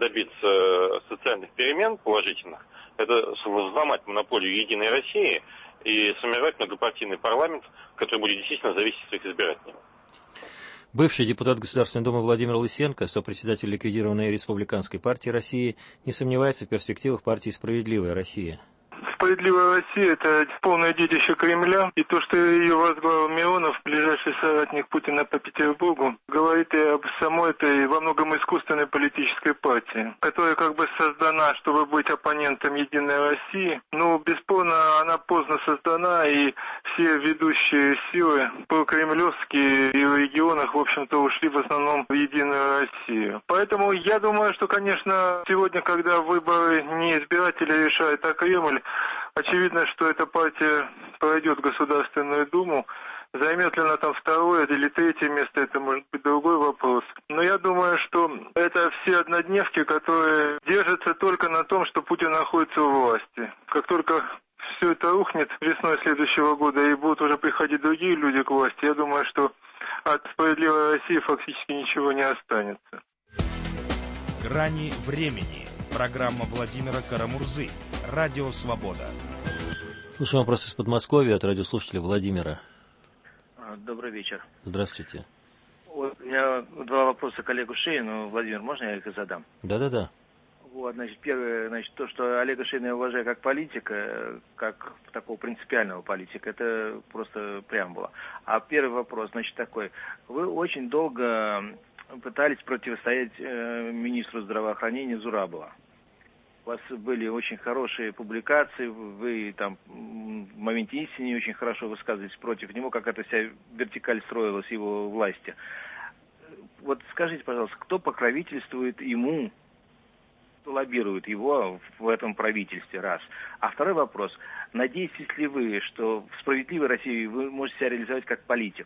добиться социальных перемен положительных — это взломать монополию Единой России и сформировать многопартийный парламент, который будет действительно зависеть от своих избирателей. Бывший депутат Государственной Думы Владимир Лысенко, сопредседатель ликвидированной Республиканской партии России, не сомневается в перспективах партии «Справедливая Россия». «Справедливая Россия» — это полное детище Кремля, и то, что ее возглавил Миронов, ближайший соратник Путина по Петербургу, говорит и об самой этой во многом искусственной политической партии, которая как бы создана, чтобы быть оппонентом Единой России. Но, бесспорно, она поздно создана, и все ведущие силы прокремлевские и в регионах, в общем-то, ушли в основном в Единую Россию. Поэтому я думаю, что, конечно, сегодня, когда выборы не избиратели решают, а Кремль, очевидно, что эта партия пройдет в Государственную Думу. Займет ли она там второе или третье место, это может быть другой вопрос. Но я думаю, что это все однодневки, которые держатся только на том, что Путин находится у власти. Как только все это рухнет весной следующего года и будут уже приходить другие люди к власти, я думаю, что от «Справедливой России» фактически ничего не останется. «Грани времени». Программа Владимира Карамурзы. Радио «Свобода». Слушаем вопрос из Подмосковья от радиослушателя Владимира. Добрый вечер. Здравствуйте. Вот, у меня два вопроса к Олегу Шейну. Владимир, можно я их задам? Да-да-да. Вот, значит, первое, значит, то, что Олега Шейна я уважаю как политика, как такого принципиального политика, это просто преамбула. А первый вопрос, значит, такой. Вы очень долго пытались противостоять э, министру здравоохранения Зурабову. У вас были очень хорошие публикации, вы там в моменте истины очень хорошо высказывались против него, как эта вся вертикаль строилась его власти. Вот скажите, пожалуйста, кто покровительствует ему, кто лоббирует его в этом правительстве, раз. А второй вопрос. Надеетесь ли вы, что в «Справедливой России» вы можете себя реализовать как политик?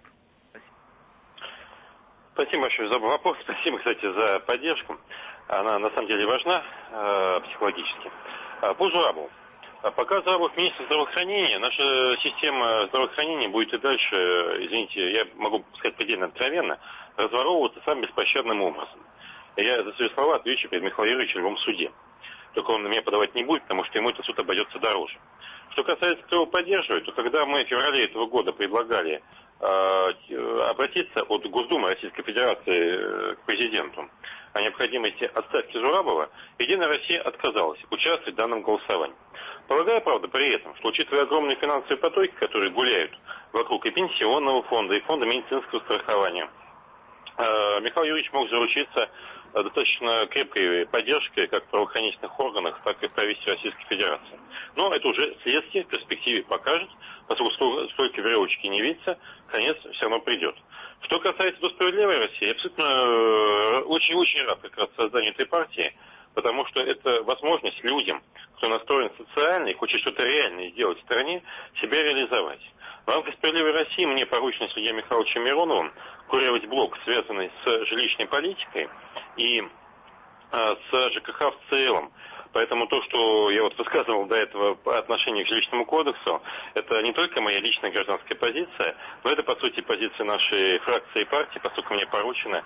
Спасибо большое за вопрос. Спасибо, кстати, за поддержку. Она на самом деле важна э, психологически. По Зурабову. Пока Зурабов министр здравоохранения, наша система здравоохранения будет и дальше, извините, я могу сказать предельно откровенно, разворовываться самым беспощадным образом. Я за свои слова отвечу перед Михаилом Юрьевичем в любом суде. Только он на меня подавать не будет, потому что ему этот суд обойдется дороже. Что касается, кто его поддерживает, то когда мы в феврале этого года предлагали обратиться от Госдумы Российской Федерации к президенту о необходимости отставки Зурабова, Единая Россия отказалась участвовать в данном голосовании. Полагаю, правда, при этом, что учитывая огромные финансовые потоки, которые гуляют вокруг и пенсионного фонда, и фонда медицинского страхования, Михаил Юрьевич мог заручиться достаточно крепкой поддержкой как в правоохранительных органах, так и в правительстве Российской Федерации. Но это уже следствие в перспективе покажет, поскольку столько веревочки не видится, конец все равно придет. Что касается «Справедливой России», я абсолютно очень-очень рад как раз созданию этой партии, потому что это возможность людям, кто настроен социально и хочет что-то реальное сделать в стране, себя реализовать. В рамках «Справедливой России» мне поручено с Ильей Михайловичем Мироновым курировать блок, связанный с жилищной политикой и а, с ЖКХ в целом. Поэтому то, что я вот высказывал до этого по отношению к жилищному кодексу, это не только моя личная гражданская позиция, но это, по сути, позиция нашей фракции и партии, поскольку мне поручено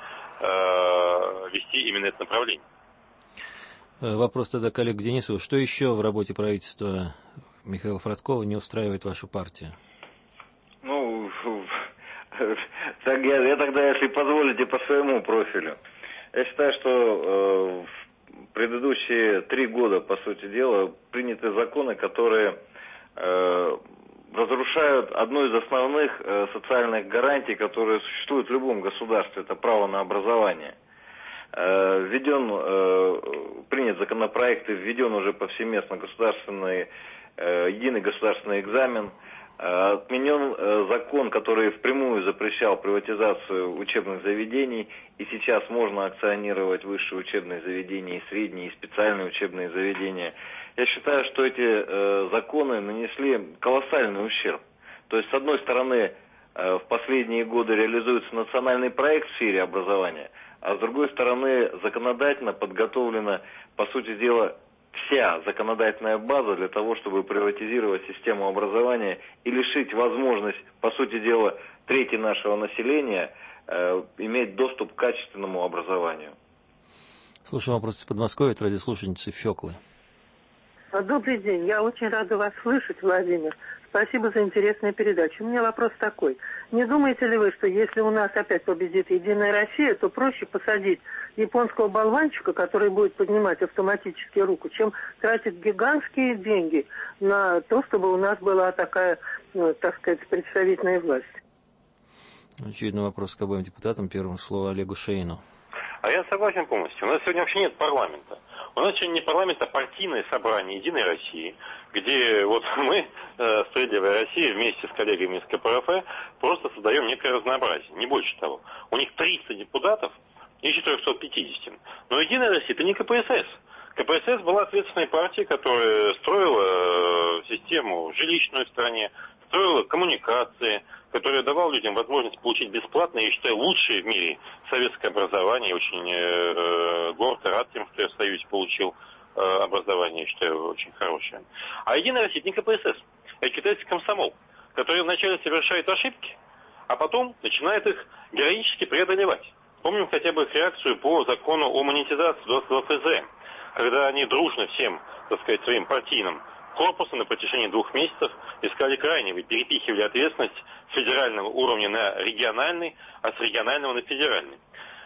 э, вести именно это направление. Вопрос тогда к Олегу Денисову. Что еще в работе правительства Михаила Фродкова не устраивает вашу партию? Ну, так я, я тогда, если позволите, по своему профилю. Я считаю, что э, предыдущие три года, по сути дела, приняты законы, которые э, разрушают одну из основных э, социальных гарантий, которые существуют в любом государстве, это право на образование. Э, введен, э, принят законопроект и введен уже повсеместно государственный, э, единый государственный экзамен. Отменен закон, который впрямую запрещал приватизацию учебных заведений, и сейчас можно акционировать высшие учебные заведения, и средние, и специальные учебные заведения. Я считаю, что эти э, законы нанесли колоссальный ущерб. То есть, с одной стороны, э, в последние годы реализуется национальный проект в сфере образования, а с другой стороны, законодательно подготовлена, по сути дела, вся законодательная база для того, чтобы приватизировать систему образования и лишить возможность, по сути дела, трети нашего населения э, иметь доступ к качественному образованию. Слушаю вопрос из Подмосковья от радиослушательницы Феклы. Добрый день. Я очень рада вас слышать, Владимир. Спасибо за интересную передачу. У меня вопрос такой. Не думаете ли вы, что если у нас опять победит Единая Россия, то проще посадить японского болванчика, который будет поднимать автоматически руку, чем тратить гигантские деньги на то, чтобы у нас была такая, ну, так сказать, представительная власть? Очевидно, вопрос к обоим депутатам. Первым слово Олегу Шейну. А я согласен полностью. У нас сегодня вообще нет парламента. У нас сегодня не парламент, а партийное собрание Единой России, где вот мы, э, Справедливая Россия, вместе с коллегами из ка пэ эр эф, просто создаем некое разнообразие, не больше того. У них триста депутатов из четырехсот пятидесяти. Но Единая Россия — это не ка пэ эс эс. ка пэ эс эс была ответственной партией, которая строила систему жилищную в стране, строила коммуникации, которая давала людям возможность получить бесплатно, я считаю, лучшее в мире советское образование. Очень э, горд и рад тем, что я в Союзе получил э, образование, я считаю, очень хорошее. А Единая Россия — это не ка пэ эс эс, это китайский комсомол, который вначале совершает ошибки, а потом начинает их героически преодолевать. Помним хотя бы их реакцию по закону о монетизации двадцатого эф зэ, когда они дружно всем, так сказать, своим партийным корпусом на протяжении двух месяцев искали крайнего, перепихивали ответственность с федерального уровня на региональный, а с регионального на федеральный.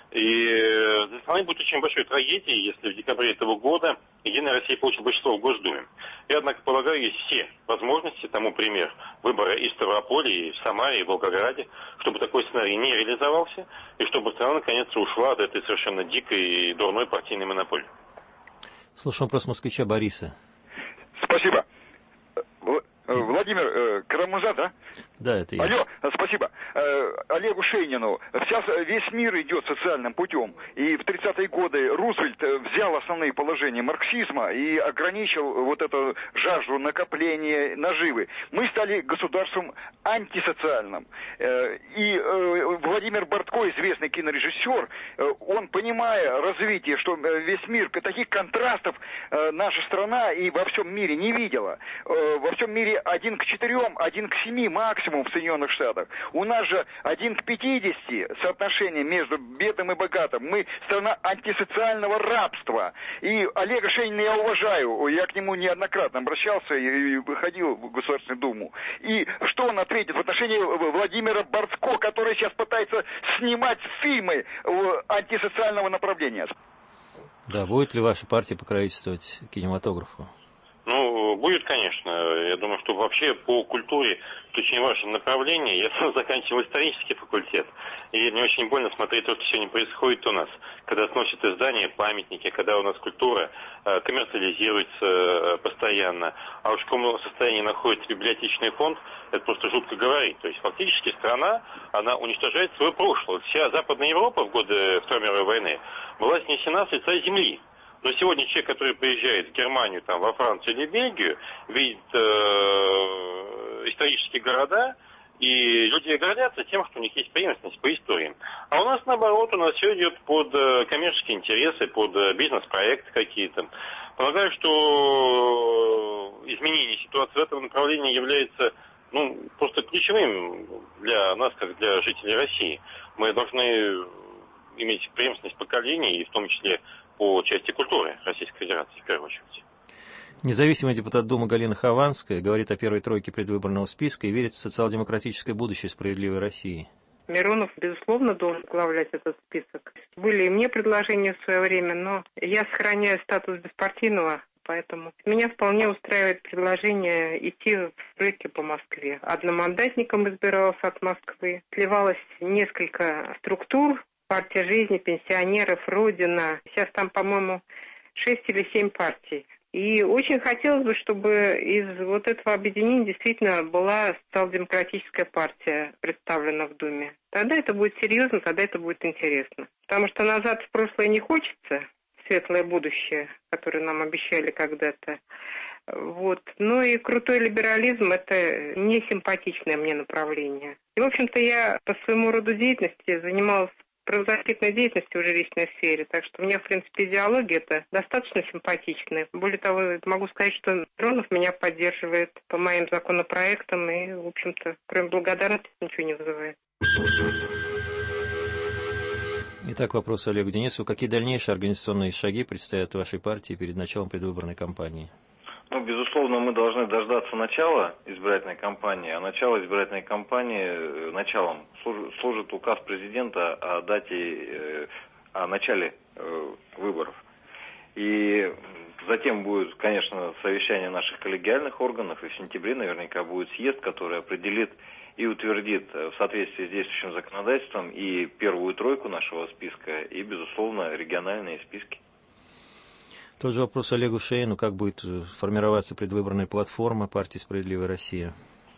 И для страны будет очень большой трагедией, если в декабре этого года Единая Россия получит большинство в Госдуме. Я, однако, полагаю, есть все возможности, тому пример выбора и в Ставрополе, и в Самаре, и в Волгограде, чтобы такой сценарий не реализовался, и чтобы страна, наконец, ушла от этой совершенно дикой и дурной партийной монополии. Слушаем вопрос москвича Бориса. Спасибо. Владимир Карамурза, да? Да, это я. Алло, спасибо. Олегу Шейнину. Сейчас весь мир идет социальным путем. И в тридцатые годы Рузвельт взял основные положения марксизма и ограничил вот эту жажду накопления наживы. Мы стали государством антисоциальным. И Владимир Бортко, известный кинорежиссер, он, понимая развитие, что весь мир, таких контрастов наша страна и во всем мире не видела. Во всем мире один к четырем, один к семи максимум в Соединенных Штатах. У нас же один к пятидесяти соотношение между бедным и богатым. Мы страна антисоциального рабства. И Олега Шейнина я уважаю. Я к нему неоднократно обращался и выходил в Государственную Думу. И что он ответит в отношении Владимира Бортко, который сейчас пытается снимать фильмы антисоциального направления? Да, будет ли ваша партия покровительствовать кинематографу? Ну, будет, конечно. Я думаю, что вообще по культуре это очень важное направление. Я сам заканчивал исторический факультет, и мне очень больно смотреть то, что сегодня происходит у нас, когда сносят издания, памятники, когда у нас культура э, коммерциализируется э, постоянно, а уж в каком состоянии находится библиотечный фонд, это просто жутко говорить. То есть фактически страна, она уничтожает свое прошлое. Вся Западная Европа в годы Второй мировой войны была снесена с лица земли. Но сегодня человек, который приезжает в Германию, там, во Францию или Бельгию, видит э, исторические города, и люди гордятся тем, что у них есть преемственность по истории. А у нас, наоборот, у нас все идет под э, коммерческие интересы, под э, бизнес-проекты какие-то. Полагаю, что изменение ситуации в этом направлении является, ну, просто ключевым для нас, как для жителей России. Мы должны иметь преемственность поколений, и в том числе по части культуры Российской Федерации, в первую очередь. Независимый депутат Думы Галина Хованская говорит о первой тройке предвыборного списка и верит в социал-демократическое будущее справедливой России. Миронов, безусловно, должен возглавлять этот список. Были и мне предложения в свое время, но я сохраняю статус беспартийного, поэтому меня вполне устраивает предложение идти в тройке по Москве. Одномандатником избиралась от Москвы. Сливалось несколько структур. Партия жизни, пенсионеров, Родина. Сейчас там, по-моему, шесть или семь партий. И очень хотелось бы, чтобы из вот этого объединения действительно была социал-демократическая партия представлена в Думе. Тогда это будет серьезно, тогда это будет интересно. Потому что назад в прошлое не хочется, светлое будущее, которое нам обещали когда-то. Вот. Ну и крутой либерализм – это не симпатичное мне направление. И, в общем-то, я по своему роду деятельности занималась правозащитной деятельности в жилищной сфере, так что у меня, в принципе, идеология это достаточно симпатичная. Более того, могу сказать, что Миронов меня поддерживает по моим законопроектам и, в общем-то, кроме благодарности, ничего не вызывает. Итак, вопрос Олегу Денисову. Какие дальнейшие организационные шаги предстоят вашей партии перед началом предвыборной кампании? Ну, безусловно, мы должны дождаться начала избирательной кампании, а начало избирательной кампании, началом служит, служит указ президента о дате, о начале выборов. И затем будет, конечно, совещание наших коллегиальных органов, и в сентябре наверняка будет съезд, который определит и утвердит в соответствии с действующим законодательством и первую тройку нашего списка, и, безусловно, региональные списки. Тот же вопрос Олегу Шейну. Как будет формироваться предвыборная платформа партии «Справедливая Россия»?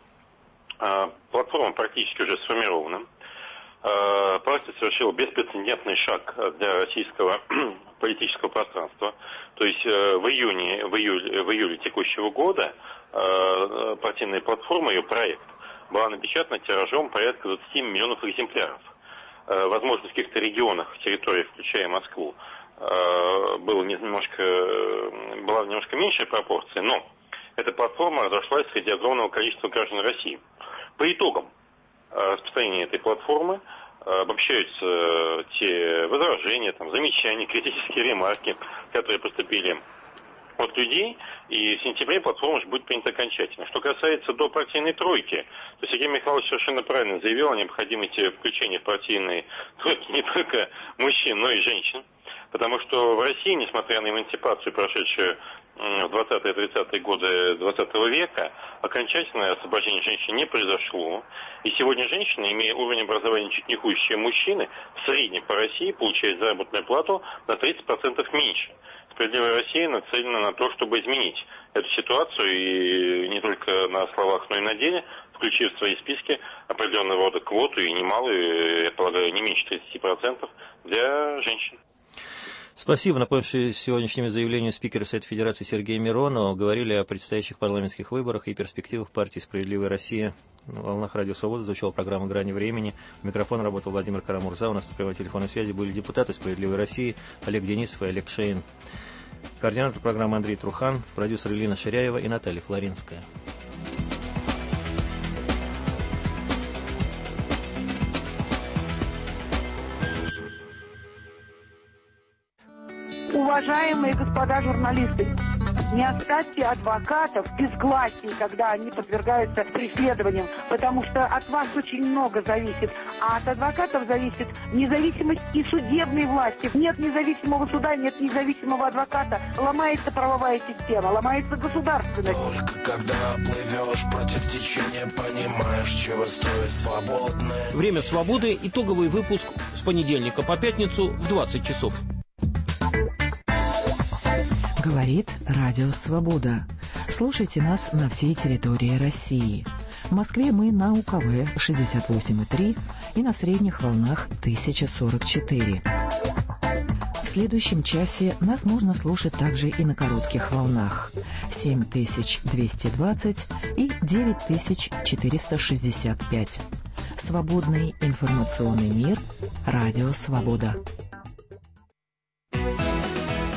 Платформа практически уже сформирована. Партия совершила беспрецедентный шаг для российского политического пространства. То есть в июне, в июле, в июле текущего года партийная платформа, ее проект, была напечатана тиражом порядка двадцати миллионов экземпляров. Возможно, в каких-то регионах, территориях, включая Москву, было немножко, была немножко меньшая пропорция, но эта платформа разошлась среди огромного количества граждан России. По итогам распространения этой платформы обобщаются те возражения, там, замечания, критические ремарки, которые поступили от людей, и в сентябре платформа уже будет принята окончательно. Что касается до партийной тройки, то Сергей Михайлович совершенно правильно заявил о необходимости включения в партийные тройки не только мужчин, но и женщин. Потому что в России, несмотря на эмансипацию, прошедшую в двадцатые-тридцатые годы двадцатого века, окончательное освобождение женщин не произошло. И сегодня женщины, имея уровень образования чуть не хуже, чем мужчины, в среднем по России получают заработную плату на тридцать процентов меньше. «Справедливая Россия» нацелена на то, чтобы изменить эту ситуацию, и не только на словах, но и на деле, включив в свои списки определенного рода квоту, и немалую, я полагаю, не меньше тридцати процентов для женщин. Спасибо. Напомню, что сегодняшними заявлениями спикера Совета Федерации Сергея Миронова говорили о предстоящих парламентских выборах и перспективах партии «Справедливая Россия». На волнах Радио Свобода звучала программа «Грани времени». У микрофона работал Владимир Карамурза. У нас на прямой телефонной связи были депутаты «Справедливой России» Олег Денисов и Олег Шейн. Координатор программы Андрей Трухан, продюсер Элина Ширяева и Наталья Флоринская. Уважаемые господа журналисты, не оставьте адвокатов в безгласии, когда они подвергаются преследованиям, потому что от вас очень много зависит, а от адвокатов зависит независимость и судебной власти. Нет независимого суда, нет независимого адвоката, ломается правовая система, ломается государственность. Только когда плывешь против течения, понимаешь, чего стоит свободное. Время свободы. Итоговый выпуск с понедельника по пятницу в двадцать часов. Говорит Радио Свобода. Слушайте нас на всей территории России. В Москве мы на У Ка Вэ шестьдесят восемь и три и на средних волнах тысяча сорок четыре. В следующем часе нас можно слушать также и на коротких волнах семь тысяч двести двадцать и девять тысяч четыреста шестьдесят пять. Свободный информационный мир. Радио Свобода.